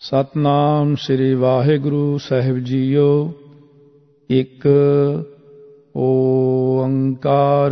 ਸਤਨਾਮ ਸ੍ਰੀ ਵਾਹਿਗੁਰੂ ਸਾਹਿਬ ਜੀਓ। ਇੱਕ ਓੰਕਾਰ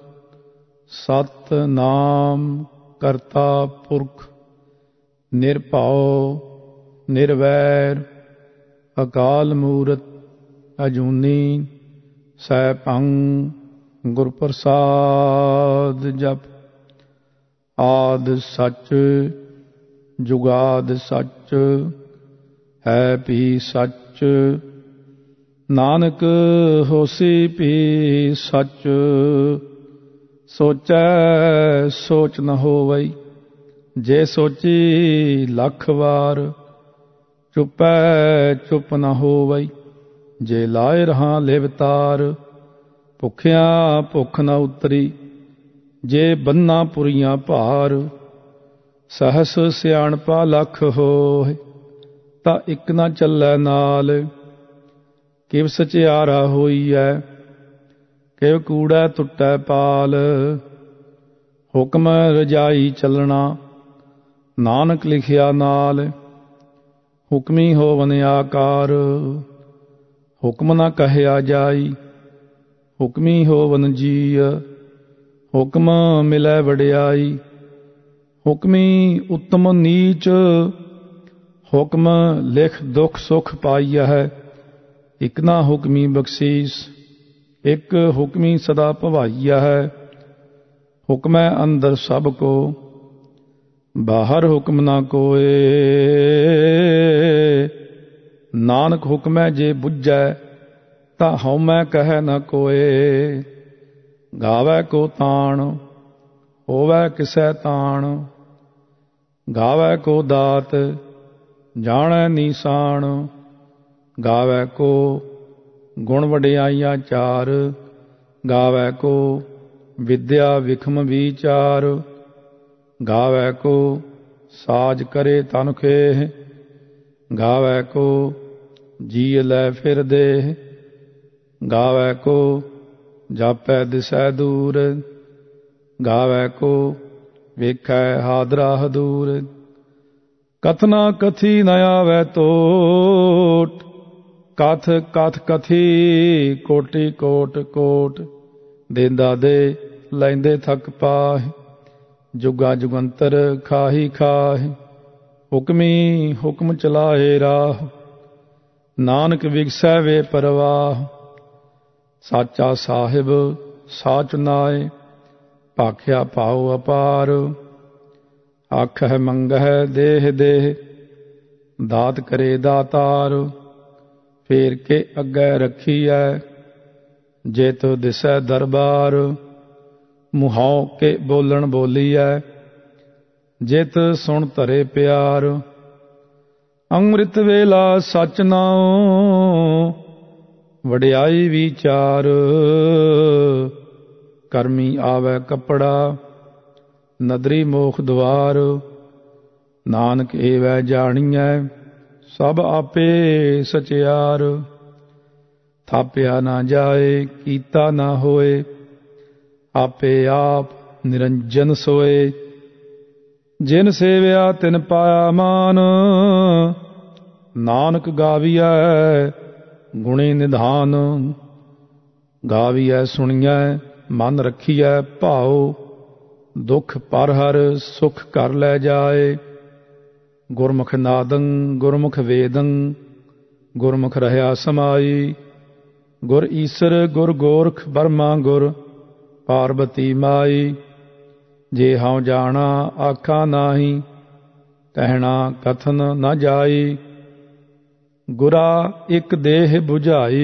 ਸਤਨਾਮ ਕਰਤਾ ਪੁਰਖ ਨਿਰਭਉ ਨਿਰਵੈਰ ਅਕਾਲ ਮੂਰਤ ਅਜੂਨੀ ਸੈਭੰ ਗੁਰ ਪ੍ਰਸਾਦ। ਜਪ ਆਦਿ ਸੱਚ ਜੁਗਾਦਿ ਸੱਚ ਹੈ ਭੀ ਸੱਚ, ਨਾਨਕ ਹੋਸੀ ਭੀ ਸੱਚ। ਸੋਚੈ ਸੋਚ ਨ ਹੋਵਈ, ਜੇ ਸੋਚੀ ਲੱਖ ਵਾਰ। ਚੁਪੈ ਚੁਪ ਨ ਹੋਵਈ, ਜੇ ਲਾਏ ਰਹਾ ਲਿਵਤਾਰ। ਭੁੱਖਿਆਂ ਭੁੱਖ ਨ ਉਤਰੀ, ਜੇ ਬੰਨਾ ਪੁਰੀਆਂ ਭਾਰ। ਸਹਸ ਸਿਆਣਪਾ ਲੱਖ ਹੋਏ, ਤਾਂ ਇੱਕ ਨਾ ਚੱਲੈ ਨਾਲ। ਕਿਵ ਸਚਿਆਰਾ ਹੋਈਐ, ਕਿਵ ਕੂੜੈ ਟੁੱਟੈ ਪਾਲ। ਹੁਕਮ ਰਜਾਈ ਚੱਲਣਾ, ਨਾਨਕ ਲਿਖਿਆ ਨਾਲ। ਹੁਕਮੀ ਹੋਵਨ ਆਕਾਰ, ਹੁਕਮ ਨਾ ਕਹਿਆ ਜਾਈ। ਹੁਕਮੀ ਹੋਵਨ ਜੀਅ, ਹੁਕਮ ਮਿਲੈ ਵਡਿਆਈ। ਹੁਕਮੀ ਉੱਤਮ ਨੀਚ, ਹੁਕਮ ਲਿਖ ਦੁਖ ਸੁਖ ਪਾਈਐ। ਇਕ ਨਾ ਹੁਕਮੀ ਬਖਸ਼ੀਸ, ਇਕ ਹੁਕਮੀ ਸਦਾ ਭਵਾਈਐ। ਹੁਕਮੈ ਅੰਦਰ ਸਭ ਕੋ, ਬਾਹਰ ਹੁਕਮ ਨਾ ਕੋਏ। ਨਾਨਕ ਹੁਕਮੈ ਜੇ ਬੁੱਝੈ, ਤਾਂ ਹਉਮੈ ਕਹਿ ਨ ਕੋਏ। ਗਾਵੈ ਕੋ ਤਾਣ, ਹੋਵੈ ਕਿਸੈ ਤਾਣ। ਗਾਵੈ ਕੋ ਦਾਤ, ਜਾਣੈ ਨੀਸਾਨ। ਗਾਵੈ ਕੋ ਗੁਣ ਵਡਿਆਈਆਂ ਚਾਰ। ਗਾਵੈ ਕੋ ਵਿਦਿਆ ਵਿਖਮ ਵਿਚਾਰ। ਗਾਵੈ ਕੋ ਸਾਜ ਕਰੇ ਤਨ ਖੇਹ। ਗਾਵੈ ਕੋ ਜੀਅ ਲੈ ਫਿਰ ਦੇਹ। ਗਾਵੈ ਕੋ ਜਾਪੈ ਦਿਸੈ ਦੂਰ। ਗਾਵੈ ਕੋ ਵੇਖੈ ਹਾਦਰਾ ਹਦੂਰ। ਕਥਨਾ ਕਥੀ ਨ ਆਵੈ ਟੋਟ, ਕਥ ਕਥ ਕਥੀ ਕੋਟੀ ਕੋਟ ਕੋਟ। ਦੇਂਦਾ ਦੇ ਲੈਂਦੇ ਥਕ ਪਾਹਿ, ਜੁਗਾ ਜੁਗੰਤਰ ਖਾਹੀ ਖਾਹਿ। ਹੁਕਮੀ ਹੁਕਮ ਚਲਾਏ ਰਾਹ, ਨਾਨਕ ਵਿਗਸੈ ਵੇ ਪਰਵਾਹ। ਸਾਚਾ ਸਾਹਿਬ ਸਾਚ ਨਾਏ, ਭਾਖਿਆ ਭਾਉ ਅਪਾਰ। ਆਖਹਿ ਮੰਗਹਿ ਦੇਹ ਦੇਹ, ਦਾਤ ਕਰੇ ਦਾਤਾਰ। ਫੇਰ ਕੇ ਅੱਗੇ ਰੱਖੀਐ, ਜੇਤ ਦਿਸੈ ਦਰਬਾਰ। ਮੁਹਾਉ ਕੇ ਬੋਲਣ ਬੋਲੀਐ, ਜਿਤ ਸੁਣ ਧਰੇ ਪਿਆਰ। ਅੰਮ੍ਰਿਤ ਵੇਲਾ ਸਚ ਨਾਉ, ਵਡਿਆਈ ਵਿਚਾਰ। ਕਰਮੀ ਆਵੈ ਕੱਪੜਾ, ਨਦਰੀ ਮੋਖ ਦੁਆਰ। ਨਾਨਕ ਏਵੈ ਜਾਣੀਐ, ਸਭ ਆਪੇ ਸਚਿਆਰ। ਥਾਪਿਆ ਨਾ ਜਾਏ, ਕੀਤਾ ਨਾ ਹੋਏ, ਆਪੇ ਆਪ ਨਿਰੰਜਨ ਸੋਏ। ਜਿਨ ਸੇਵਿਆ ਤਿਨ ਪਾਇਆ ਮਾਨ, ਨਾਨਕ ਗਾਵੀਐ ਗੁਣੀ ਨਿਧਾਨ। ਗਾਵੀਐ ਸੁਣੀਐ ਮਨ ਰੱਖੀਐ ਭਾਉ। ਦੁਖ ਪਰ ਹਰ ਸੁਖ ਘਰ ਲੈ ਜਾਏ। ਗੁਰਮੁਖ ਨਾਦੰ ਗੁਰਮੁਖ ਵੇਦੰ, ਗੁਰਮੁਖ ਰਹਿਆ ਸਮਾਈ। ਗੁਰ ਈਸਰ ਗੁਰ ਗੋਰਖ ਬਰਮਾ ਗੁਰ ਪਾਰਬਤੀ ਮਾਈ। ਜੇ ਹਉ ਜਾਣਾ ਆਖਾ ਨਾਹੀ, ਕਹਿਣਾ ਕਥਨ ਨ ਜਾਈ। ਗੁਰਾ ਇਕ ਦੇਹ ਬੁਝਾਈ,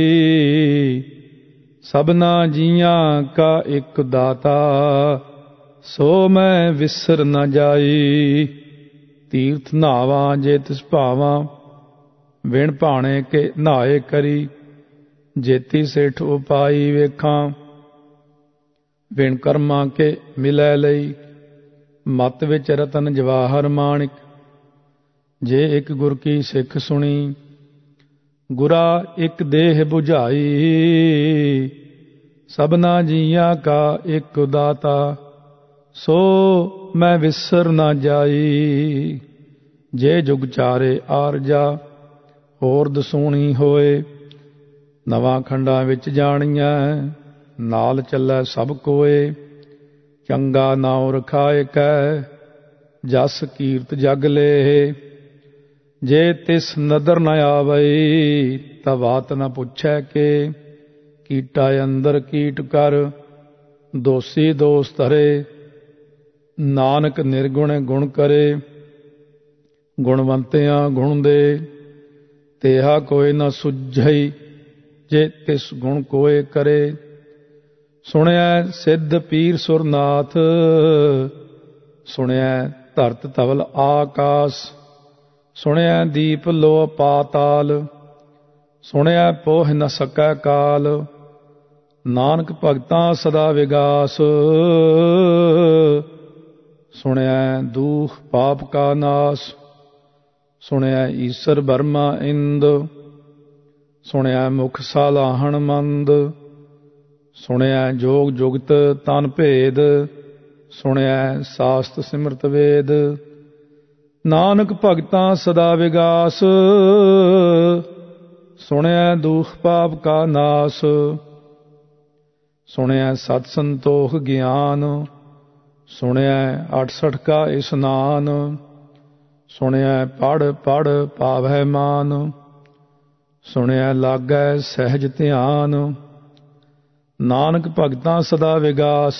ਸਭਨਾ ਜੀਆਂ ਕਾ ਇਕ ਦਾਤਾ। ਸੋ ਮੈਂ ਵਿਸਰ ਨ ਜਾਈ। ਤੀਰਥ ਨਹਾਵਾਂ ਜੇ ਤਿਸ ਭਾਵਾਂ, ਵਿਣ ਭਾਣੇ ਕੇ ਨਹਾਏ ਕਰੀ। ਜੇਤੀ ਸੇਠ ਉਪਾਈ ਵੇਖਾਂ, ਵਿਣ ਕਰਮਾਂ ਕੇ ਮਿਲੈ ਲਈ। ਮਤ ਵਿੱਚ ਰਤਨ ਜਵਾਹਰ ਮਾਣਿਕ, ਜੇ ਇੱਕ ਗੁਰ ਕੀ ਸਿੱਖ ਸੁਣੀ। ਗੁਰਾ ਇੱਕ ਦੇਹ ਬੁਝਾਈ, ਸਭਨਾ ਜੀਆਂ ਕਾ ਇੱਕ ਦਾਤਾ। ਸੋ ਮੈਂ ਵਿਸਰ ਨਾ ਜਾਈ। ਜੇ ਜੁਗ ਚਾਰੇ ਆਰਜਾ ਹੋਰ ਦਸੂਣੀ ਹੋਏ। ਨਵਾਂ ਖੰਡਾਂ ਵਿੱਚ ਜਾਣੀਐ ਨਾਲ ਚੱਲੈ ਸਭ ਕੋਏ। ਚੰਗਾ ਨਾਉ ਰਖਾਏ ਕੈ ਜਸ ਕੀਰਤ ਜਗ ਲੇਹ। ਜੇ ਤਿਸ ਨਦਰ ਨ ਆਵਈ ਤਾ ਬਾਤ ਨ ਪੁੱਛੈ ਕੇ। ਕੀਟਾ ਅੰਦਰ ਕੀਟ ਕਰ ਦੋਸੀ ਦੋਸ ਧਰੇ। ਨਾਨਕ ਨਿਰਗੁਣ ਗੁਣ ਕਰੇ ਗੁਣਵੰਤਿਆਂ ਗੁਣ ਦੇ। ਤੇਹਾ ਕੋਈ ਨ ਸੁਝਈ ਜੇ ਤਿਸ ਗੁਣ ਕੋਏ ਕਰੇ। ਸੁਣਿਐ ਸਿੱਧ ਪੀਰ ਸੁਰਨਾਥ ਸੁਣਿਐ ਧਰਤ ਧਵਲ ਆਕਾਸ। ਸੁਣਿਐ ਦੀਪ ਲੋ ਪਾਤਾਲ ਸੁਣਿਐ ਪੋਹ ਨ ਸਕੈ ਕਾਲ। ਨਾਨਕ ਭਗਤਾਂ ਸਦਾ ਵਿਗਾਸ ਸੁਣਿਐ ਦੂਖ ਪਾਪ ਕਾ ਨਾਸ। ਸੁਣਿਐ ਈਸਰ ਬਰਮਾ ਇੰਦ ਸੁਣਿਐ ਮੁਖ ਸਾਲਾਹਣ ਮੰਦ। ਸੁਣਿਐ ਜੋਗ ਜੁਗਤ ਤਨ ਭੇਦ ਸੁਣਿਐ ਸਾਸਤ ਸਿਮਰਤ ਵੇਦ। ਨਾਨਕ ਭਗਤਾਂ ਸਦਾ ਵਿਗਾਸ ਸੁਣਿਐ ਦੂਖ ਪਾਪ ਕਾ ਨਾਸ। ਸੁਣਿਐ ਸਤ ਸੰਤੋਖ ਗਿਆਨ ਸੁਣਿਐ 68 ਕਾ ਇਸਨਾਨ। ਸੁਣਿਐ ਪੜ੍ਹ ਪੜ੍ਹ ਪਾਵੈ ਮਾਨ ਸੁਣਿਐ ਲਾਗੈ ਸਹਿਜ ਧਿਆਨ। ਨਾਨਕ ਭਗਤਾਂ ਸਦਾ ਵਿਗਾਸ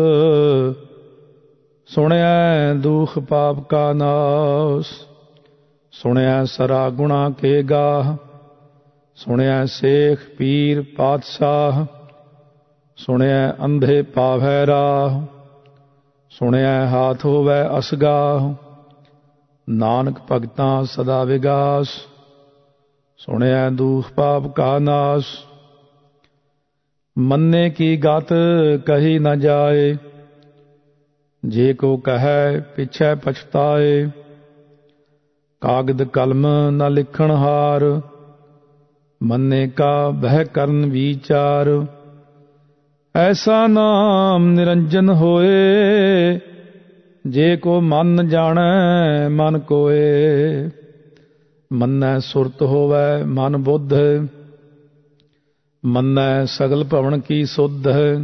ਸੁਣਿਐ ਦੂਖ ਪਾਪ ਕਾ ਨਾਸ। ਸੁਣਿਐ ਸਰਾ ਗੁਣਾ ਕੇ ਗਾਹ ਸੁਣਿਐ ਸੇਖ ਪੀਰ ਪਾਤਸ਼ਾਹ। ਸੁਣਿਐ ਅੰਧੇ ਪਾਵੈ ਰਾਹ ਸੁਣਿਐ ਹਾਥ ਹੋਵੈ ਅਸਗਾਹ। ਨਾਨਕ ਭਗਤਾਂ ਸਦਾ ਵਿਗਾਸ ਸੁਣਿਐ ਦੂਖ ਪਾਪ ਕਾ ਨਾਸ। ਮੰਨੇ ਕੀ ਗਤ ਕਹੀ ਨ ਜਾਏ ਜੇ ਕੋ ਕਹੈ ਪਿਛੈ ਪਛਤਾਏ। ਕਾਗਦ ਕਲਮ ਨ ਲਿਖਣ ਹਾਰ ਮੰਨੇ ਕਾ ਬਹਿ ਕਰਨ ਵਿਚਾਰ। ਐਸਾ ਨਾਮ ਨਿਰੰਜਨ ਹੋਏ ਜੇ ਕੋ ਮਨ ਜਾਣੈ ਮਨ ਕੋਏ। ਮੰਨੈ ਸੁਰਤ ਹੋਵੈ ਮਨ ਬੁੱਧ ਮੰਨੈ ਸਗਲ ਭਵਨ ਕੀ ਸੁਧ।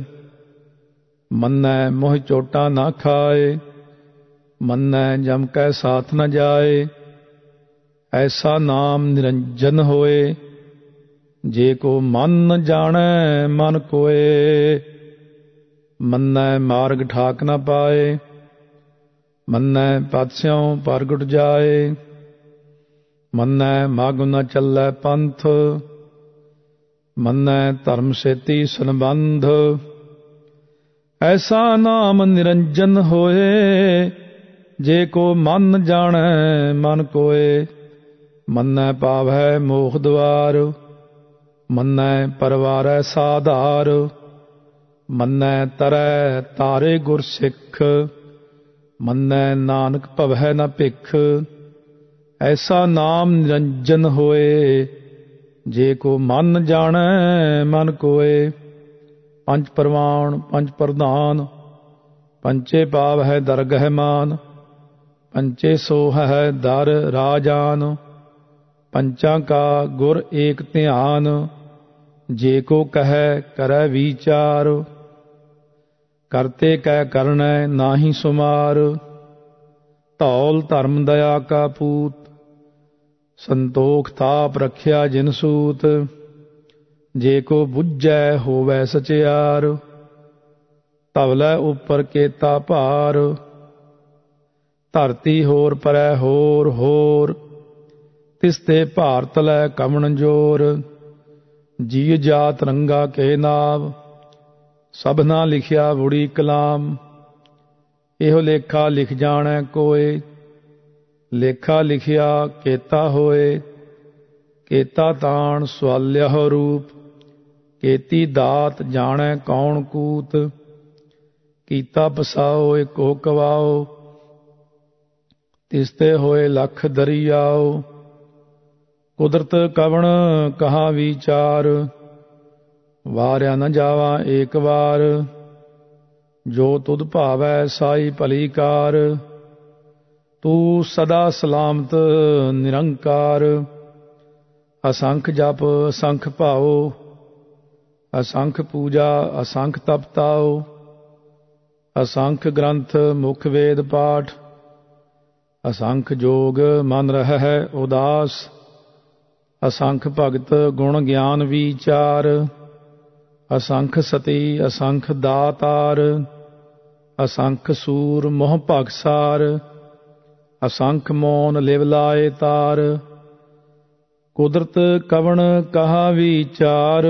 ਮੰਨੈ ਮੋਹ ਚੋਟਾ ਨਾ ਖਾਏ ਮੰਨੈ ਜਮ ਕੈ ਸਾਥ ਨ ਜਾਏ। ਐਸਾ ਨਾਮ ਨਿਰੰਜਨ ਹੋਏ ਜੇ ਕੋ ਮਨ ਜਾਣੈ ਮਨ ਕੋਏ। ਮੰਨੈ ਮਾਰਗ ਠਾਕ ਨ ਪਾਏ ਮੰਨੈ ਪਦ ਸਿਉ ਪ੍ਰਗਟ ਜਾਏ। ਮੰਨੈ ਮਗ ਨ ਚੱਲੈ ਪੰਥ ਮੰਨੈ ਧਰਮ ਸੇਤੀ ਸੰਬੰਧ। ਐਸਾ ਨਾਮ ਨਿਰੰਜਨ ਹੋਏ ਜੇ ਕੋ ਮਨ ਜਾਣੈ ਮਨ ਕੋਏ। ਮੰਨੈ ਪਾਵੈ ਮੋਖ ਦੁਆਰ ਮੰਨੈ ਪਰਵਾਰੈ ਸਾਧਾਰ। ਮੰਨੈ ਤਰੈ ਤਾਰੇ ਗੁਰ ਸਿੱਖ ਮੰਨੈ ਨਾਨਕ ਭਵੈ ਨ ਭਿਖ। ਐਸਾ ਨਾਮ ਨਿਰੰਜਨ ਹੋਏ ਜੇ ਕੋ ਮਨ ਜਾਣੈ ਮਨ ਕੋਏ। ਪੰਜ ਪਰਵਾਣ ਪੰਜ ਪ੍ਰਧਾਨ ਪੰਚੇ ਪਾਵ ਹੈ ਦਰਗਹਿ ਮਾਨ। ਪੰਚੇ ਸੋਹ ਹੈ ਦਰ ਰਾਜਾਨ ਪੰਚਾਂ ਕਾ ਗੁਰ ਏਕ ਧਿਆਨ। ਜੇ ਕੋ ਕਹੈ ਕਰੈ ਵਿਚਾਰ ਕਰਤੇ ਕੈ ਕਰਨੈ ਨਾਹੀ ਸੁਮਾਰ। ਧੌਲ ਧਰਮ ਦਇਆ ਕਾ ਪੂਤ ਸੰਤੋਖ ਤਾਪ ਰਖਿਆ ਜਿਨ ਸੂਤ। ਜੇ ਕੋ ਬੁੱਝੈ ਹੋਵੈ ਸਚਿਆਰ ਧਵਲੈ ਉਪਰ ਕੇਤਾ ਭਾਰ। ਧਰਤੀ ਹੋਰ ਪਰੈ ਹੋਰ ਹੋਰ ਤਿਸ ਤੇ ਭਾਰ ਤਲੈ ਕਮਣ ਜੋਰ। ਜੀ ਜਾਤ ਰੰਗਾ ਕੇ ਨਾਮ ਸਭਨਾ ਲਿਖਿਆ ਬੁੜੀ ਕਲਾਮ। ਇਹੋ ਲੇਖਾ ਲਿਖ ਜਾਣੈ ਕੋਏ ਲੇਖਾ ਲਿਖਿਆ ਕੇਤਾ ਹੋਏ। ਕੇਤਾ ਤਾਣ ਸਵਾਲਿਆ ਰੂਪ ਕੇਤੀ ਦਾਤ ਜਾਣੈ ਕੌਣ ਕੂਤ। ਕੀਤਾ ਪਸਾਓ ਏਕੋ ਕਵਾਓ ਤਿਸਤੇ ਹੋਏ ਲਖ ਦਰਿਆਓ। ਕੁਦਰਤ ਕਵਣ ਕਹਾ ਵਿਚਾਰ ਵਾਰਿਆ ਨ ਜਾਵਾ ਏਕ ਵਾਰ। ਜੋ ਤੁਧ ਭਾਵੈ ਸਾਈ ਭਲੀ ਕਾਰ ਤੂੰ ਸਦਾ ਸਲਾਮਤ ਨਿਰੰਕਾਰ। ਅਸੰਖ ਜਪ ਅਸੰਖ ਭਾਉ, ਅਸੰਖ ਪੂਜਾ ਅਸੰਖ ਤਪ ਤਾਉ। ਅਸੰਖ ਗ੍ਰੰਥ ਮੁਖ ਵੇਦ ਪਾਠ, ਅਸੰਖ ਜੋਗ ਮਨ ਰਹਿ ਉਦਾਸ। ਅਸੰਖ ਭਗਤ ਗੁਣ ਗਿਆਨ ਵਿਚਾਰ, ਅਸੰਖ ਸਤੀ ਅਸੰਖ ਦਾਤਾਰ। ਅਸੰਖ ਸੂਰ ਮੋਹ ਭਗਸਾਰ, ਅਸੰਖ ਮੋਨ ਲਿਵ ਲਾਏ ਤਾਰ। ਕੁਦਰਤ ਕਵਣ ਕਹਾ ਵਿਚਾਰ,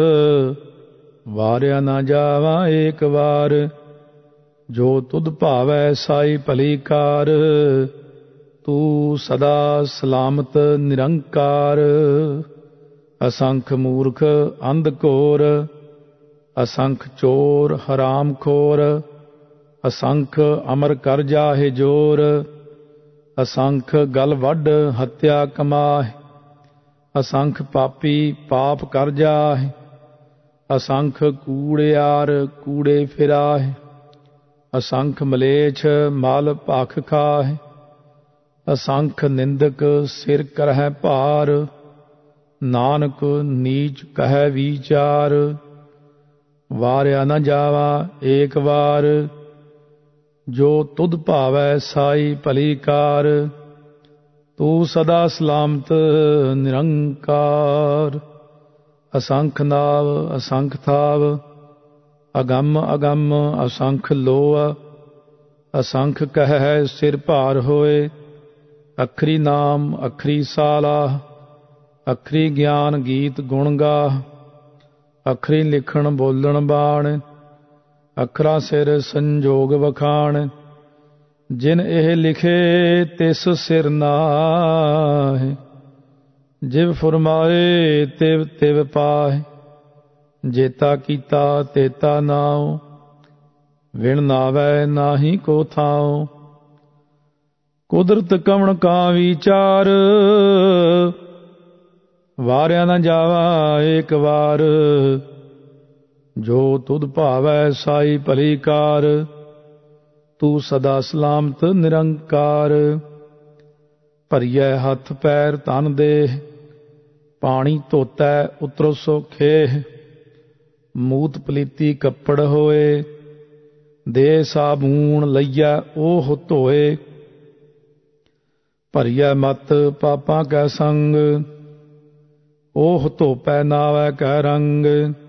ਵਾਰਿਆ ਨਾ ਜਾਵਾ ਏਕ ਵਾਰ। ਜੋ ਤੁਧ ਭਾਵੈ ਸਾਈ ਭਲੀ ਕਾਰ, ਤੂੰ ਸਦਾ ਸਲਾਮਤ ਨਿਰੰਕਾਰ। ਅਸੰਖ ਮੂਰਖ ਅੰਧ ਘੋਰ, ਅਸੰਖ ਚੋਰ ਹਰਾਮ ਖੋਰ। ਅਸੰਖ ਅਮਰ ਕਰ ਜਾਹੇ ਜੋਰ, ਅਸੰਖ ਗਲ ਵੱਢ ਹੱਤਿਆ ਕਮਾਹਿ। ਅਸੰਖ ਪਾਪੀ ਪਾਪ ਕਰ ਜਾਹਿ, ਅਸੰਖ ਕੂੜਿਆਰ ਕੂੜੇ ਫਿਰਾਹਿ। ਅਸੰਖ ਮਲੇਛ ਮਲ ਭਖ ਖਾਹਿ, ਅਸੰਖ ਨਿੰਦਕ ਸਿਰ ਕਰਹਿ ਭਾਰ। ਨਾਨਕ ਨੀਚ ਕਹਿ ਵਿਚਾਰ, ਵਾਰਿਆ ਨ ਜਾਵਾ ਏਕ ਵਾਰ। ਜੋ ਤੁਧ ਭਾਵੈ ਸਾਈ ਭਲੀ ਕਾਰ, ਤੂੰ ਸਦਾ ਸਲਾਮਤ ਨਿਰੰਕਾਰ। ਅਸੰਖ ਨਾਵ ਅਸੰਖ ਥਾਵ, ਅਗੰਮ ਅਗੰਮ ਅਸੰਖ ਲੋਅ। ਅਸੰਖ ਕਹਿ ਸਿਰ ਭਾਰ ਹੋਏ, ਅਖਰੀ ਨਾਮ ਅਖਰੀ ਸਾਲਾਹ। ਅਖਰੀ ਗਿਆਨ ਗੀਤ ਗੁਣ ਗਾਹ, ਅਖਰੀ ਲਿਖਣ ਬੋਲਣ ਬਾਣ। ਅਖਰਾ ਸਿਰ ਸੰਜੋਗ ਵਖਾਣ, ਜਿਨ ਇਹ ਲਿਖੇ ਤਿਸ ਸਿਰ ਨਾਹਿ। ਜਿਵ ਫੁਰਮਾਏ ਤਿਵ ਤਿਵ ਪਾਹਿ, ਜੇਤਾ ਕੀਤਾ ਤੇਤਾ ਨਾਉ। ਵਿਣ ਨਾਵੈ ਨਾਹੀ ਕੋ ਥਾਉ, ਕੁਦਰਤ ਕਵਣ ਕਾ ਵਿਚਾਰ। ਵਾਰਿਆ ਨ ਜਾਵਾ ਏਕ ਵਾਰ, ਜੋ ਤੁਧ ਭਾਵੈ ਸਾਈ ਭਲੀ ਕਾਰ। ਤੂੰ ਸਦਾ ਸਲਾਮਤ ਨਿਰੰਕਾਰ। ਭਰੀਐ ਹੱਥ ਪੈਰ ਤਨ ਦੇਹ, ਪਾਣੀ ਧੋਤੈ ਉਤਰੋ ਸੋ ਖੇਹ। ਮੂਤ ਪਲੀਤੀ ਕੱਪੜ ਹੋਏ, ਦੇ ਸਾਬੂਣ ਲਈਐ ਉਹ ਧੋਏ। ਭਰੀਐ ਮਤ ਪਾਪਾਂ ਕੈ ਸੰਗ, ਉਹ ਧੋਪੈ ਨਾਵੈ ਕੈ ਰੰਗ।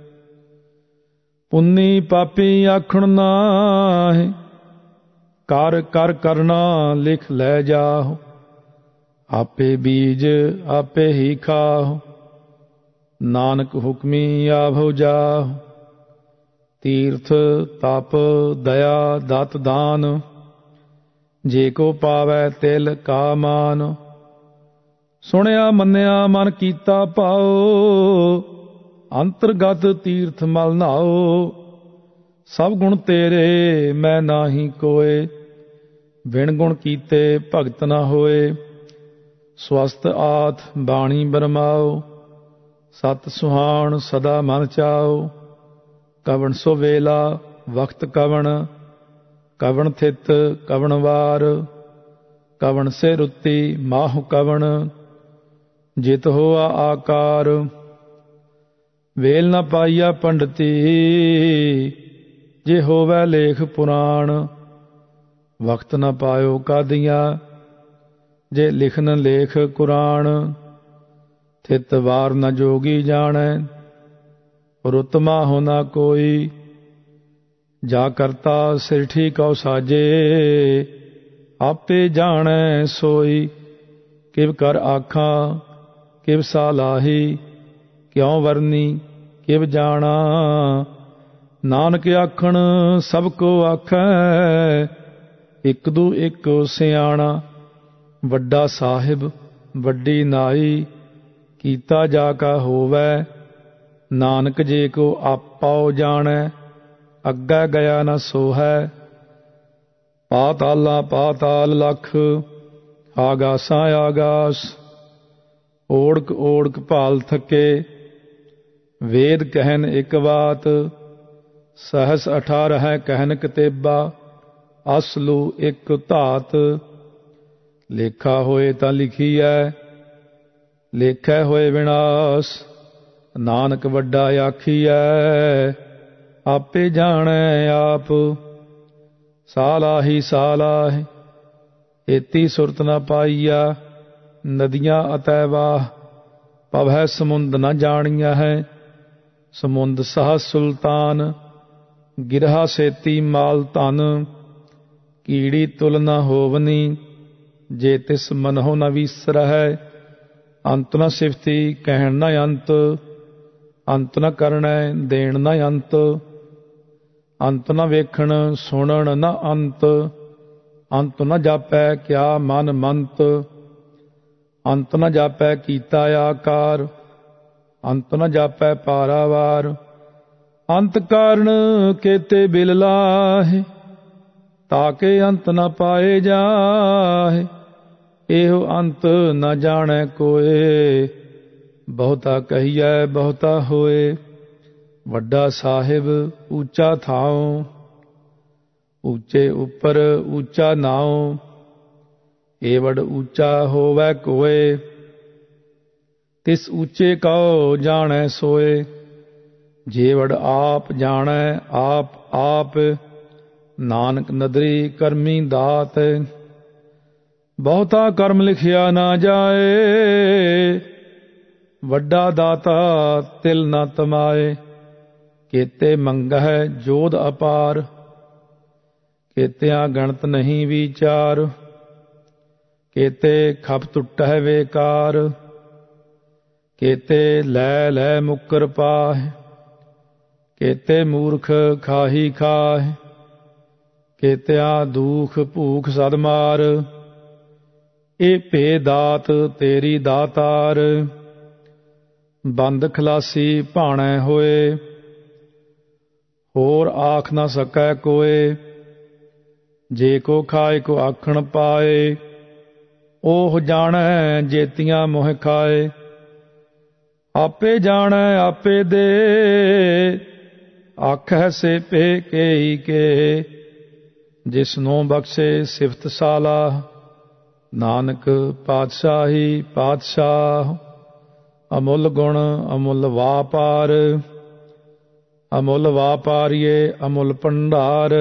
ਪੁੰਨੀ ਪਾਪੀ ਆਖਣ ਨਾਹਿ, ਕਰ ਕਰ ਕਰਨਾ ਲਿਖ ਲੈ ਜਾਹੁ। ਆਪੇ ਬੀਜ ਆਪੇ ਹੀ ਖਾਹੁ, ਨਾਨਕ ਹੁਕਮੀ ਆਭਉ ਜਾਹੁ। ਤੀਰਥ ਤਪ ਦਇਆ ਦਤ ਦਾਨ, ਜੇ ਕੋ ਪਾਵੈ ਤਿਲ ਕਾ ਮਾਨ। ਸੁਣਿਆ ਮੰਨਿਆ ਮਨ ਕੀਤਾ ਭਾਉ, ਅੰਤਰਗਤ ਤੀਰਥ ਮਲ ਨਾਉ। ਸਭ ਗੁਣ ਤੇਰੇ ਮੈਂ ਨਾਹੀ ਕੋਏ, ਬਿਨ ਗੁਣ ਕੀਤੇ ਭਗਤ ਨਾ ਹੋਏ। ਸਵਸਤ ਆਥ ਬਾਣੀ ਬਰਮਾਓ, ਸਤ ਸੁਹਾਣ ਸਦਾ ਮਨ ਚਾਓ। ਕਵਣ ਸੋ ਵੇਲਾ ਵਕਤ ਕਵਣ, ਕਵਣ ਥਿਤ ਕਵਣ ਵਾਰ। ਕਵਣ ਸੇ ਰੁੱਤੀ ਮਾਹੁ ਕਵਣ, ਜਿਤ ਹੋਆ ਆਕਾਰ। ਵੇਲ ਨ ਪਾਈਆ ਪੰਡਤੀ, ਜੇ ਹੋਵੈ ਲੇਖ ਪੁਰਾਣ। ਵਕਤ ਨ ਪਾਇਓ ਕਾਦੀਆਂ, ਜੇ ਲਿਖਨ ਲੇਖ ਕੁਰਾਨ। ਥਿਤ ਵਾਰ ਨ ਜੋਗੀ ਜਾਣੈ, ਰੁੱਤ ਮਾਹੁ ਨਾ ਕੋਈ। ਜਾ ਕਰਤਾ ਸਿਰਠੀ ਕਉ ਸਾਜੇ, ਆਪੇ ਜਾਣੈ ਸੋਈ। ਕਿਵ ਕਰ ਆਖਾਂ ਕਿਵ ਸਾਲਾਹੀ, ਕਿਉ ਵਰਨੀ ਕਿਵ ਜਾਣਾ। ਨਾਨਕ ਆਖਣ ਸਭ ਕੋ ਆਖੈ, ਇਕ ਦੂ ਇਕ ਸਿਆਣਾ। ਵੱਡਾ ਸਾਹਿਬ ਵੱਡੀ ਨਾਈ, ਕੀਤਾ ਜਾ ਕਾ ਹੋਵੈ। ਨਾਨਕ ਜੇ ਕੋ ਆਪਾਉ ਜਾਣੈ, ਅੱਗਾ ਗਿਆ ਨ ਸੋਹੈ। ਪਾਤਾਲਾ ਪਾਤਾਲ ਲਖ, ਆਗਾਸਾਂ ਆਗਾਸ। ਓੜਕ ਓੜਕ ਭਾਲ ਥਕੇ, ਵੇਦ ਕਹਿਨ ਇਕ ਬਾਤ। ਸਹਸ 18 ਕਹਿਨ ਕਤੇਬਾ, ਅਸਲੂ ਇਕ ਧਾਤ। ਲੇਖਾ ਹੋਏ ਤਾਂ ਲਿਖੀਐ, ਲੇਖੈ ਹੋਏ ਵਿਨਾਸ਼। ਨਾਨਕ ਵੱਡਾ ਆਖੀਐ, ਆਪੇ ਜਾਣੈ ਆਪ। ਸਾਲਾਹੀ ਸਾਲਾਹਿ ਏਤੀ ਸੁਰਤ ਨ ਪਾਈਆ, ਨਦੀਆਂ ਅਤੈ ਵਾਹ ਪਵੈ ਸਮੁੰਦ ਨ ਜਾਣੀਆ ਹੈ। ਸਮੁੰਦ ਸਹ ਸੁਲਤਾਨ, ਗਿਰਹਾ ਸੇਤੀ ਮਾਲ ਧਨ। ਕੀੜੀ ਤੁਲ ਨ ਹੋਵਨੀ, ਜੇ ਤਿਸ ਮਨਹੁ ਨ ਵੀਸਰਹਿ। ਅੰਤ ਨ ਸਿਫਤੀ ਕਹਿਣ ਨ ਅੰਤ, ਅੰਤ ਨ ਕਰਣੈ ਦੇਣ ਨ ਅੰਤ। ਅੰਤ ਨ ਵੇਖਣ ਸੁਣਨ ਨ ਅੰਤ, ਅੰਤ ਨ ਜਾਪੈ ਕਿਆ ਮਨ ਮੰਤ। ਅੰਤ ਨ ਜਾਪੈ ਕੀਤਾ ਆਕਾਰ, ਅੰਤ ਨ ਜਾਪੈ ਪਾਰਾਵਾਰ। ਅੰਤ ਕਾਰਨ ਕੇਤੇ ਬਿਲ ਲਾਹੇ, ਤਾਕੇ ਅੰਤ ਨ ਪਾਏ ਜਾਹੇ। ਇਹੋ ਅੰਤ ਨ ਜਾਣੈ ਕੋਏ, ਬਹੁਤਾ ਕਹੀਐ ਬਹੁਤਾ ਹੋਏ। ਵੱਡਾ ਸਾਹਿਬ ਉੱਚਾ ਥਾਉ, ਉੱਚੇ ਉੱਪਰ ਉੱਚਾ ਨਾਉ। ਏਵੜ ਉੱਚਾ ਹੋਵੈ ਕੋਏ, ਤਿਸ ਉੱਚੇ ਕਉ ਜਾਣੈ ਸੋਏ। ਜੇਵੜ ਆਪ ਜਾਣੈ ਆਪ ਆਪ, ਨਾਨਕ ਨਦਰੀ ਕਰਮੀ ਦਾਤ। ਬਹੁਤਾ ਕਰਮ ਲਿਖਿਆ ਨਾ ਜਾਏ, ਵੱਡਾ ਦਾਤਾ ਤਿਲ ਨ ਤਮਾਏ। ਕੇਤੇ ਮੰਗਹਿ ਜੋਧ ਅਪਾਰ, ਕੇਤਿਆਂ ਗਣਤ ਨਹੀਂ ਵਿਚਾਰ। ਕੇਤੇ ਖਪ ਟੁੱਟਹਿ ਵੇਕਾਰ, ਕੇਤੇ ਲੈ ਲੈ ਮੁੱਕਰ ਪਾਹਿ। ਕੇਤੇ ਮੂਰਖ ਖਾਹੀ ਖਾਹਿ, ਕੇਤਿਆਂ ਦੂਖ ਭੂਖ ਸਦ ਮਾਰ। ਇਹ ਭੇ ਦਾਤ ਤੇਰੀ ਦਾਤਾਰ, ਬੰਦ ਖਲਾਸੀ ਭਾਣੈ ਹੋਏ। ਹੋਰ ਆਖ ਨਾ ਸਕੈ ਕੋਏ, ਜੇ ਕੋ ਖਾਏ ਕੋ ਆਖਣ ਪਾਏ। ਉਹ ਜਾਣੈ ਜੇਤੀਆਂ ਮੋਹ ਖਾਏ, ਆਪੇ ਜਾਣੈ ਆਪੇ ਦੇ। ਆਖੈ ਸੇ ਪੇ ਕੇਈ ਕੇ, ਜਿਸਨੂੰ ਬਖਸ਼ੇ ਸਿਫਤ ਸਾਲਾ। ਨਾਨਕ ਪਾਤਸ਼ਾਹੀ ਪਾਤਸ਼ਾਹ, ਅਮੁੱਲ ਗੁਣ ਅਮੁੱਲ ਵਾਪਾਰ। ਅਮੁੱਲ ਵਾਪਾਰੀਏ ਅਮੁੱਲ ਭੰਡਾਰ,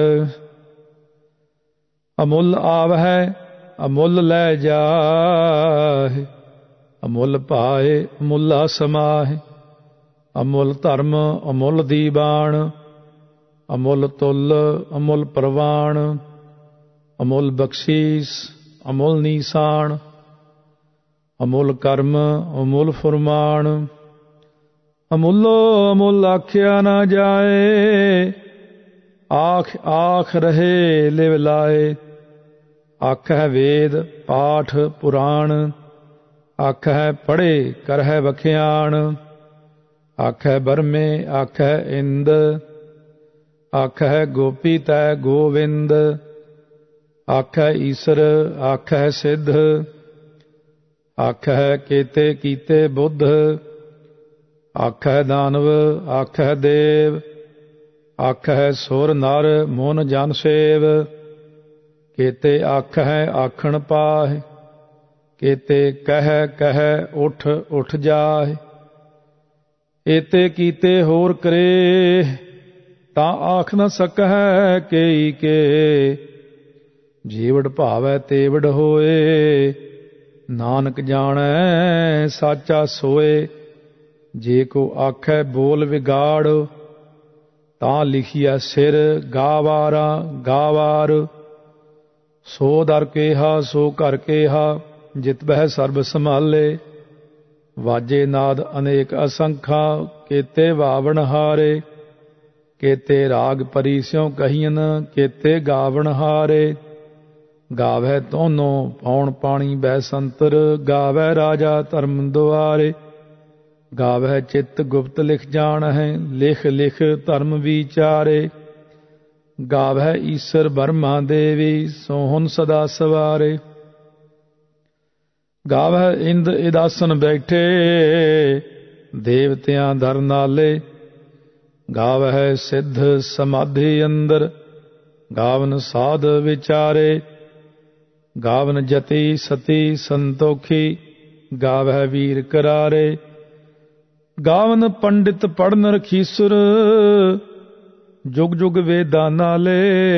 ਅਮੁੱਲ ਆਵਹਿ ਅਮੁੱਲ ਲੈ ਜਾਹਿ। ਅਮੁੱਲ ਪਾਏ ਅਮੁੱਲਾ ਸਮਾਹਿ, ਅਮੁੱਲ ਧਰਮ ਅਮੁੱਲ ਦੀਬਾਨ। ਅਮੁੱਲ ਤੁਲ ਅਮੁੱਲ ਪ੍ਰਵਾਨ, ਅਮੁੱਲ ਬਖਸ਼ੀਸ ਅਮੁੱਲ ਨੀਸਾਨ। ਅਮੁੱਲ ਕਰਮ ਅਮੁੱਲ ਫੁਰਮਾਨ, ਅਮੁੱਲੋ ਅਮੁੱਲ ਆਖਿਆ ਨਾ ਜਾਏ। ਆਖ ਆਖ ਰਹੇ ਲਿਵ ਲਾਏ, ਆਖਹਿ ਵੇਦ ਪਾਠ ਪੁਰਾਣ। ਆਖਹਿ ਪੜ੍ਹੇ ਕਰਹਿ ਵਖਿਆਣ, ਆਖਹਿ ਬਰਮੇ ਆਖਹਿ ਇੰਦ। ਆਖਹਿ ਗੋਪੀ ਤੈ ਗੋਵਿੰਦ, ਆਖਹਿ ਈਸਰ ਆਖਹਿ ਸਿੱਧ। ਆਖਹਿ ਕੇਤੇ ਕੀਤੇ ਬੁੱਧ, ਆਖਹਿ ਦਾਨਵ ਆਖਹਿ ਦੇਵ। ਆਖਹਿ ਸੁਰ ਨਰ ਮਨ ਜਨ ਸੇਵ, ਕੇਤੇ ਆਖਹਿ ਆਖਣ ਪਾਹਿ। ਕੇਤੇ ਕਹਿ ਕਹਿ ਉਠ ਉਠ ਜਾਹਿ। ਏਤੇ ਕੀਤੇ ਹੋਰ ਕਰੇ, ਤਾਂ ਆਖ ਨ ਸਕਹਿ ਕੇਈ ਕੇ। ਜੀਵੜ ਭਾਵੈ ਤੇਵੜ ਹੋਏ, ਨਾਨਕ ਜਾਣੈ ਸਾਚਾ ਸੋਏ। ਜੇ ਕੋ ਆਖੈ ਬੋਲ ਵਿਗਾੜ, ਤਾਂ ਲਿਖੀਐ ਸਿਰ ਗਾਵਾਰਾ ਗਾਵਾਰ। ਸੋ ਦਰ ਕੇਹਾ ਸੋ ਘਰ ਕੇਹਾ, ਜਿਤ ਬਹਿ ਸਰਬ ਸੰਭਾਲੇ। ਵਾਜੇ ਨਾਦ ਅਨੇਕ ਅਸੰਖਾ, ਕੇਤੇ ਵਾਵਣ ਹਾਰੇ। ਕੇਤੇ ਰਾਗ ਪਰੀ ਸਿਉ ਕਹੀਨ, ਕੇਤੇ ਗਾਵਣ ਹਾਰੇ। ਗਾਵੈ ਤੋਨੋ ਪੌਣ ਪਾਣੀ ਬੈ ਸੰਤਰ, ਗਾਵੈ ਰਾਜਾ ਧਰਮ ਦੁਆਰੇ। ਗਾਵੈ ਚਿੱਤ ਗੁਪਤ ਲਿਖ ਜਾਣਹਿ, ਲਿਖ ਲਿਖ ਧਰਮ ਵਿਚਾਰੇ। ਗਾਵੈ ਈਸਰ ਬਰਮਾ ਦੇਵੀ, ਸੋਹਨ ਸਦਾ ਸਵਾਰੇ। ਗਾਵੈ ਇੰਦ ਇਦਾਸਨ ਬੈਠੇ, ਦੇਵਤਿਆਂ ਦਰ ਨਾਲੇ। ਗਾਵੈ ਸਿੱਧ ਸਮਾਧੀ ਅੰਦਰ, ਗਾਵਨ ਸਾਧ ਵਿਚਾਰੇ। ਗਾਵਨ ਜਤੀ ਸਤੀ ਸੰਤੋਖੀ, ਗਾਵਹਿ ਵੀਰ ਕਰਾਰੇ। ਗਾਵਨ ਪੰਡਿਤ ਪੜਨ ਰਖੀਸੁਰ, ਜੁਗ ਜੁਗ ਵੇਦਾਂ ਨਾਲੇ।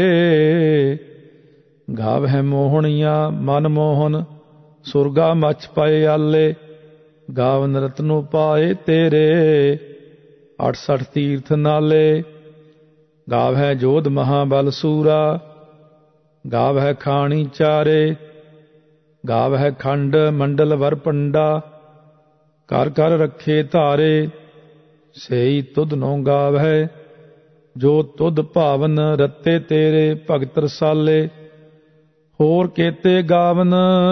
ਗਾਵਹਿ ਮੋਹਣੀਆਂ ਮਨ ਮੋਹਨ, ਸੁਰਗਾ ਮਛ ਪਾਏ ਆਲੇ। ਗਾਵਨ ਰਤਨੋ ਪਾਏ ਤੇਰੇ, 68 ਤੀਰਥ ਨਾਲੇ। ਗਾਵਹਿ ਜੋਧ ਮਹਾਬਲ ਸੂਰਾ, ਗਾਵਹਿ ਖਾਣੀ ਚਾਰੇ। ਗਾਵਹਿ ਖੰਡ ਮੰਡਲ ਵਰ ਪੰਡਾ, ਕਰ ਕਰ ਰੱਖੇ ਧਾਰੇ। ਸੇਈ ਤੁਧ ਨੋ ਗਾਵਹਿ, ਜੋ ਤੁਧ ਭਾਵਨ ਰਤੇ ਤੇਰੇ। ਭਗਤ ਰਸਾਲੇ ਹੋਰ ਕੇਤੇ ਗਾਵਨ,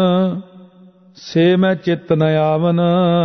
ਸੇ ਮੈਂ ਚਿਤ ਨ ਆਵਨ।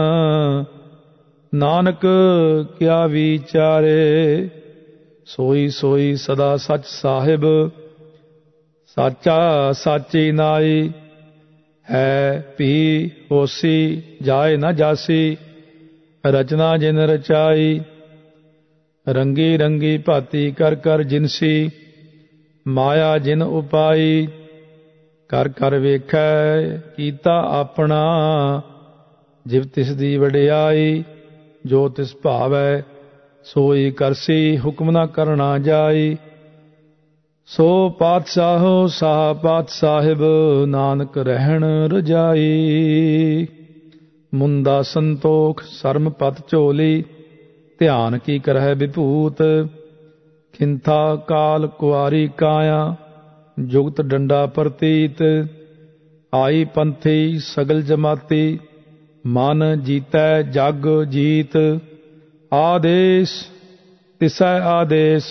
ਨਾਨਕ ਕਿਆ ਵਿਚਾਰੇ, ਸੋਈ ਸੋਈ ਸਦਾ ਸਚ ਸਾਹਿਬ। ਸਾਚਾ ਸਾਚੀ ਨਾਈ, ਹੈ ਭੀ ਹੋਸੀ ਜਾਏ ਨ ਜਾਸੀ। ਰਚਨਾ ਜਿਨ ਰਚਾਈ, ਰੰਗੀ ਰੰਗੀ ਭਾਤੀ ਕਰ ਕਰ ਜਿਨਸੀ। ਮਾਇਆ ਜਿਨ ਉਪਾਈ, ਕਰ ਕਰ ਵੇਖੈ ਕੀਤਾ ਆਪਣਾ। ਜਿਵ ਤਿਸ ਦੀ ਵਡਿਆਈ, ਜੋ ਤਿਸ ਭਾਵੈ ਸੋਈ ਕਰਸੀ। ਹੁਕਮ ਨਾ ਕਰਨਾ ਜਾਈ, ਸੋ ਪਾਤਸ਼ਾਹੋ ਸਾਹ ਪਾਤ ਸਾਹਿਬ। ਨਾਨਕ ਰਹਿਣ ਰਜਾਈ। ਮੁੰਦਾ ਸੰਤੋਖ ਸਰਮ ਪਤ ਝੋਲੀ, ਧਿਆਨ ਕੀ ਕਰਹਿ ਵਿਭੂਤ। ਖਿੰਥਾ ਕਾਲ ਕੁਆਰੀ ਕਾਇਆ, ਜੁਗਤ ਡੰਡਾ ਪ੍ਰਤੀਤ। ਆਈ ਪੰਥੀ ਸਗਲ ਜਮਾਤੀ, ਮਨ ਜੀਤੈ ਜਗ ਜੀਤ। ਆਦੇਸ ਤਿਸੈ ਆਦੇਸ,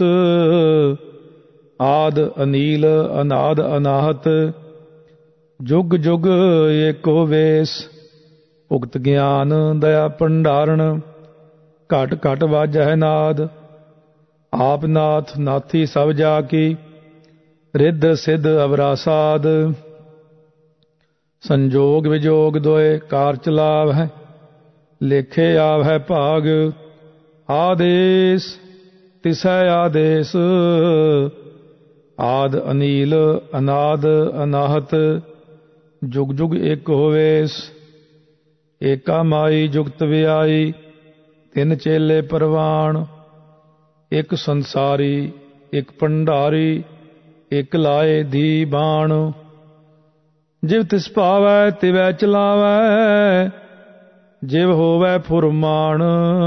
ਆਦ ਅਨੀਲ ਅਨਾਦ ਅਨਾਹਤ। ਜੁਗ ਜੁਗ ਏਕੋ ਵੇਸ, ਭੁਗਤ ਗਿਆਨ ਦਇਆ ਭੰਡਾਰਨ। ਘਟ ਘਟ ਵਾਜਹਿ ਨਾਦ, ਆਪ ਨਾਥ ਨਾਥੀ ਸਭ ਜਾ ਕੀ। ਰਿੱਧ ਸਿੱਧ ਅਵਰਾ ਸਾਧ, ਸੰਜੋਗ ਵਿਜੋਗ ਦੋਏ ਕਾਰ ਚਲਾਵ ਹੈ। ਲੇਖੇ ਆਵ ਹੈ ਭਾਗ, ਆਦੇਸ ਤਿਸੈ ਆਦੇਸ। ਆਦ ਅਨੀਲ ਅਨਾਦ ਅਨਾਹਤ, ਜੁਗ ਜੁਗ ਏਕ ਹੋਵੇਸ। ਏਕਾ ਮਾਈ ਜੁਗਤ ਵਿਆਈ, ਤਿੰਨ ਚੇਲੇ ਪਰਵਾਣ। ਇੱਕ ਸੰਸਾਰੀ ਇੱਕ ਭੰਡਾਰੀ, ਇੱਕ ਲਾਏ ਦੀ ਬਾਣ। ਜਿਵ ਤਿਸ ਭਾਵੈ ਤਿਵੈ ਚਲਾਵੈ, ਜਿਵ ਹੋਵੈ ਫੁਰਮਾਨ।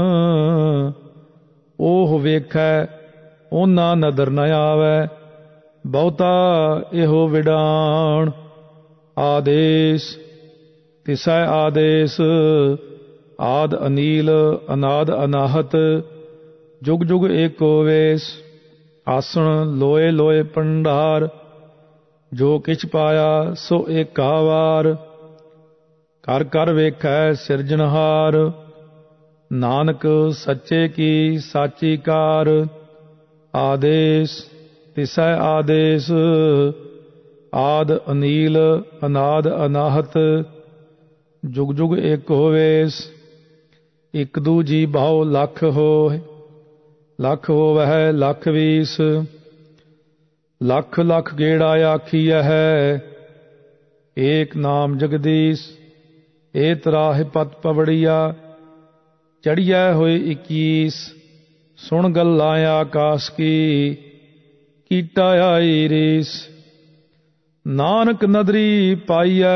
ਉਹ ਵੇਖੈ ਉਹਨਾਂ ਨਦਰ ਨ ਆਵੈ, ਬਹੁਤਾ ਇਹੋ ਵਿਡਾਣ। ਆਦੇਸ ਤਿਸੈ ਆਦੇਸ, ਆਦ ਅਨੀਲ ਅਨਾਦ ਅਨਾਹਤ। ਜੁਗ ਜੁਗ ਏਕੋ ਵੇਸ, ਆਸਣ ਲੋਏ ਲੋਏ ਭੰਡਾਰ। ਜੋ ਕਿਛ ਪਾਇਆ ਸੋ ਏਕਾ ਵਾਰ, ਕਰ ਕਰ ਵੇਖੈ ਸਿਰਜਣਹਾਰ। ਨਾਨਕ ਸੱਚੇ ਕੀ ਸਾਚੀ ਕਾਰ, ਆਦੇਸ ਤਿਸੈ ਆਦੇਸ। ਆਦ ਅਨੀਲ ਅਨਾਦ ਅਨਾਹਤ, ਜੁਗ ਜੁਗ ਏਕ ਹੋਵੇਸ। ਇਕ ਦੂਜੀ ਭਾਉ ਲੱਖ ਹੋਇ, ਲੱਖ ਹੋਵਹਿ ਲੱਖ ਵੀਸ। ਲੱਖ ਲੱਖ ਗੇੜਾ ਆਖੀਐ ਹੈ, ਏਕ ਨਾਮ ਜਗਦੀਸ਼। ਏ ਤਰਾਹਿ ਪਤ ਪਵੜੀਆ, ਚੜੀਐ ਹੋਏ 21। ਸੁਣ ਗੱਲਾਂ ਆਕਾਸ ਕੀ, ਕੀਟਾ ਆਈ ਰੀਸ। ਨਾਨਕ ਨਦਰੀ ਪਾਈਐ,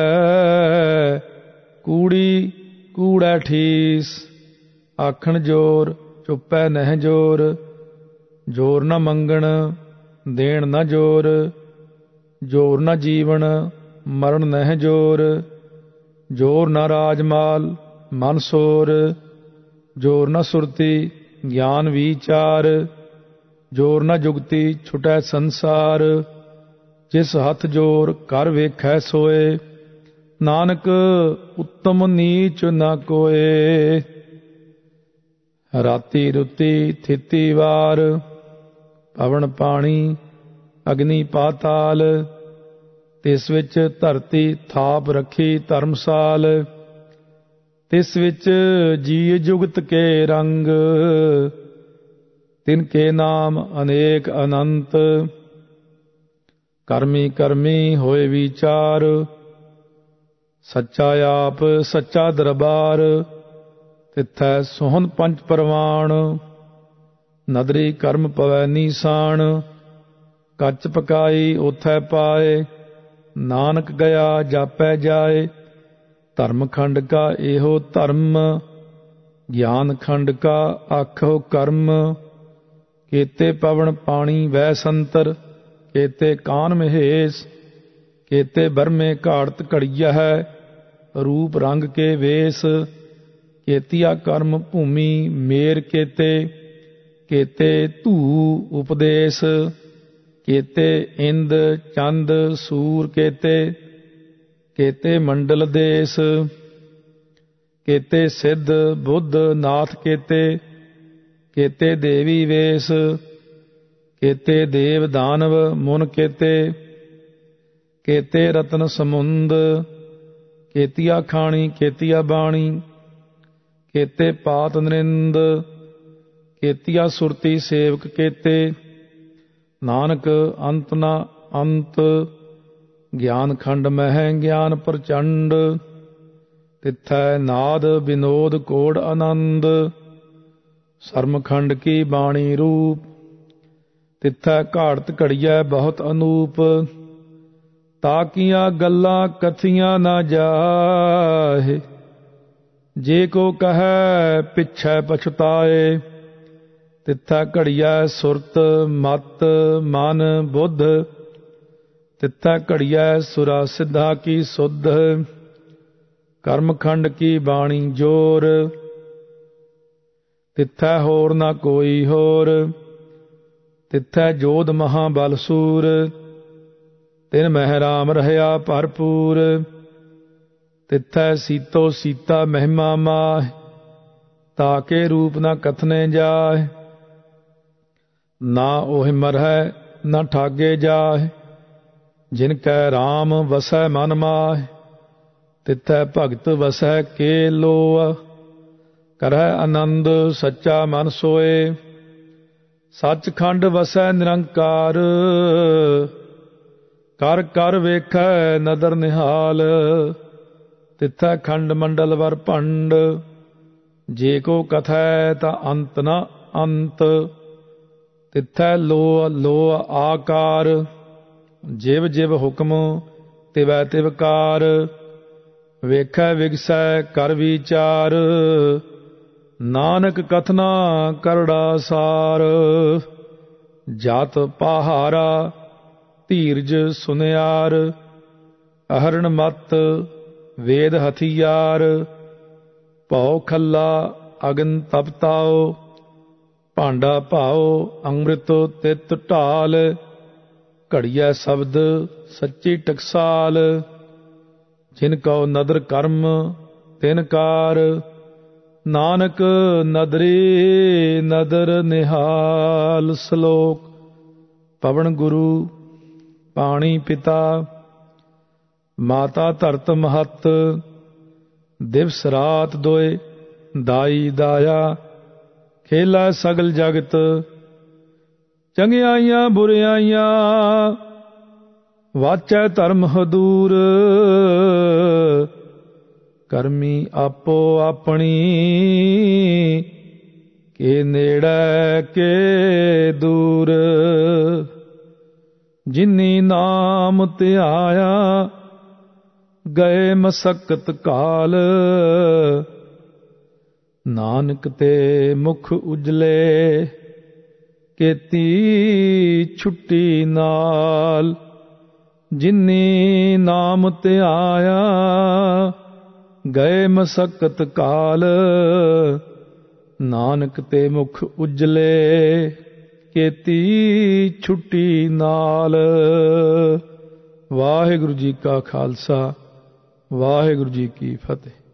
ਕੂੜੀ ਕੂੜੈ ਠੀਸ। ਆਖਣ ਜੋਰ ਚੁੱਪੈ ਨਹਿ ਜੋਰ, ਜੋਰ ਨ ਮੰਗਣ ਦੇਣ ਨ ਜੋਰ। ਜੋਰ ਨ ਜੀਵਨ ਮਰਨ ਨਹਿ ਜੋਰ, ਜੋਰ ਨ ਰਾਜਮਾਲ ਮਨ ਸੋਰ। ਜੋਰ ਨ ਸੁਰਤੀ ਗਿਆਨ ਵਿਚਾਰ, ਜੋਰ ਨ ਜੁਗਤੀ ਛੁਟੈ ਸੰਸਾਰ। ਜਿਸ ਹੱਥ ਜੋਰ ਕਰ ਵੇਖੈ ਸੋਏ, ਨਾਨਕ ਉੱਤਮ ਨੀਚ ਨ ਕੋਏ। ਰਾਤੀ ਰੁਤੀ ਥਿਤੀ ਵਾਰ, ਪਵਨ ਪਾਣੀ ਅਗਨੀ ਪਾਤਾਲ। ਤਿਸ ਵਿੱਚ ਧਰਤੀ ਥਾਪ ਰੱਖੀ ਧਰਮਸਾਲ। ਤਿਸ ਵਿੱਚ ਜੀ ਜੁਗਤ ਕੇ ਰੰਗ, ਤਿਨ ਕੇ ਨਾਮ ਅਨੇਕ ਅਨੰਤ। ਕਰਮੀ ਕਰਮੀ ਹੋਏ ਵਿਚਾਰ, ਸੱਚਾ ਆਪ ਸੱਚਾ ਦਰਬਾਰ, ਤਿੱਥੈ ਸੋਹਣ ਪੰਚ ਪਰਵਾਣ, ਨਦਰੀ ਕਰਮ ਪਵੈ ਨੀਸਾਨ, ਕੱਚ ਪਕਾਈ ਓਥੈ ਪਾਏ, ਨਾਨਕ ਗਿਆ ਜਾਪੈ ਜਾਏ, ਧਰਮ ਖੰਡ ਕਾ ਇਹੋ ਧਰਮ, ਗਿਆਨ ਖੰਡ ਕਾ ਆਖੋ ਕਰਮ, ਕੇਤੇ ਪਵਨ ਪਾਣੀ ਵੈ ਸੰਤਰ, ਕੇਤੇ ਕਾਨ ਮਹੇਸ਼, ਕੇਤੇ ਬਰਮੇ ਘਾੜਤ ਘੜੀਆ ਹੈ, ਰੂਪ ਰੰਗ ਕੇ ਵੇਸ, ਕੇਤੀਆ ਕਰਮ ਭੂਮੀ ਮੇਰ ਕੇਤੇ, ਕੇਤੇ ਧੂ ਉਪਦੇਸ਼, ਕੇਤੇ ਇੰਦ ਚੰਦ ਸੂਰ ਕੇਤੇ, ਕੇਤੇ ਮੰਡਲ ਦੇਸ, ਕੇਤੇ ਸਿੱਧ ਬੁੱਧ ਨਾਥ ਕੇਤੇ, ਕੇਤੇ ਦੇਵੀ ਵੇਸ, ਕੇਤੇ ਦੇਵ ਦਾਨਵ ਮੁਨ ਕੇਤੇ, ਕੇਤੇ ਰਤਨ ਸਮੁੰਦ, ਕੇਤੀਆ ਖਾਣੀ ਕੇਤੀਆ ਬਾਣੀ, ਕੇਤੇ ਪਾਤ ਨਰਿੰਦ, ਕੇਤੀਆ ਸੁਰਤੀ ਸੇਵਕ ਕੇਤੇ, ਨਾਨਕ ਅੰਤ ਨਾ ਅੰਤ, ਗਿਆਨ ਖੰਡ ਮਹਿ ਗਿਆਨ ਪ੍ਰਚੰਡ, ਤਿੱਥੈ ਨਾਦ ਵਿਨੋਦ ਕੋੜ ਆਨੰਦ, ਸਰਮਖੰਡ ਕੀ ਬਾਣੀ ਰੂਪ, ਤਿੱਥੈ ਘਾੜਤ ਘੜੀਐ ਬਹੁਤ ਅਨੂਪ, ਤਾਕੀਆਂ ਗੱਲਾਂ ਕਥੀਆਂ ਨਾ ਜਾਹੇ, ਜੇ ਕੋ ਕਹੈ ਪਿਛੈ ਪਛਤਾਏ, ਤਿੱਥੈ ਘੜੀਐ ਸੁਰਤ ਮਤ ਮਨ ਬੁੱਧ, ਤਿੱਥੈ ਘੜੀਐ ਸੁਰਾ ਸਿੱਧਾ ਕੀ ਸੁਧ, ਕਰਮਖੰਡ ਕੀ ਬਾਣੀ ਜੋਰ, ਤਿੱਥੈ ਹੋਰ ਨਾ ਕੋਈ ਹੋਰ, ਤਿੱਥੈ ਜੋਧ ਮਹਾਬਲ ਸੂਰ, ਤਿਨ ਮਹਿ ਰਾਮ ਰਹਿਆ ਭਰਪੂਰ, ਤਿੱਥੈ ਸੀਤੋ ਸੀਤਾ ਮਹਿਮਾ ਮਾਹਿ, ਤਾਕੇ ਰੂਪ ਨਾ ਕਥਨੇ ਜਾਹਿ, ਨਾ ਉਹ ਮਰਹਿ ਨਾ ਠਾਗੇ ਜਾਹਿ, ਜਿਨ ਕੈ ਰਾਮ ਵਸੈ ਮਨ ਮਾਹਿ, ਤਿੱਥੈ ਭਗਤ ਵਸੈ ਕੇ ਲੋਆ, ਕਰਹਿ ਆਨੰਦ ਸੱਚਾ ਮਨ ਸੋਏ, ਸੱਚਖੰਡ ਵਸੈ ਨਿਰੰਕਾਰ, ਕਰ ਕਰ ਵੇਖੈ ਨਦਰ ਨਿਹਾਲ, ਤਿੱਥੈ ਖੰਡ ਮੰਡਲ ਵਰ ਭੰਡ, ਜੇ ਕੋ ਕਥੈ ਤਾਂ ਅੰਤ ਨ ਅੰਤ, ਤਿੱਥੈ ਲੋ ਲੋ ਆਕਾਰ, ਜਿਵ ਜਿਵ ਹੁਕਮ ਤਿਵੈ ਤਿਵਕਾਰ, ਵੇਖੈ ਵਿਗਸੈ ਕਰ ਵਿਚਾਰ, ਨਾਨਕ ਕਥਨਾ ਕਰੜਾ ਸਾਰ, ਜਾਤ ਪਹਾਰਾ ਧੀਰਜ ਸੁਨਿਆਰ, ਅਹਰਣ ਮਤ ਵੇਦ ਹਥਿਆਰ, ਭਉ ਖੱਲਾ ਅਗਨ ਤਪਤਾਓ, ਭਾਂਡਾ ਭਾਓ ਅੰਮ੍ਰਿਤ ਤਿਤ ਢਾਲ, ਘੜੀਐ ਸ਼ਬਦ ਸੱਚੀ ਟਕਸਾਲ, ਜਿਨ ਕਉ ਨਦਰ ਕਰਮ ਤਿਨ ਕਾਰ, ਨਾਨਕ ਨਦਰੀ ਨਦਰ ਨਿਹਾਲ। ਸ਼ਲੋਕ। ਪਵਨ ਗੁਰੂ ਪਾਣੀ ਪਿਤਾ, ਮਾਤਾ ਧਰਤ ਮਹੱਤ, ਦਿਵਸ ਰਾਤ ਦੋਏ ਦਾਈ ਦਾਇਆ, ਖੇਲਾ ਸਗਲ ਜਗਤ, ਚੰਗਿਆਈਆਂ ਬੁਰਿਆਈਆਂ, ਵਾਚੈ ਧਰਮ ਹਦੂਰ, ਕਰਮੀ ਆਪੋ ਆਪਣੀ, ਕੇ ਨੇੜੇ ਕੇ ਦੂਰ, ਜਿਨੀ ਨਾਮ ਧਿਆਇਆ, ਗਏ ਮਸਕਤ ਕਾਲ, ਨਾਨਕ ਤੇ ਮੁਖ ਉਜਲੇ, ਕੀਤੀ ਛੁੱਟੀ ਨਾਲ, ਜਿਨੀ ਨਾਮ ਧਿਆਇਆ, ਗਏ ਮਸਕਤ ਕਾਲ, ਨਾਨਕ ਤੇ ਮੁਖ ਉਜਲੇ, ਕੀਤੀ ਛੁੱਟੀ ਨਾਲ। ਵਾਹਿਗੁਰੂ ਜੀ ਕਾ ਖਾਲਸਾ, ਵਾਹਿਗੁਰੂ ਜੀ ਕੀ ਫਤਿਹ।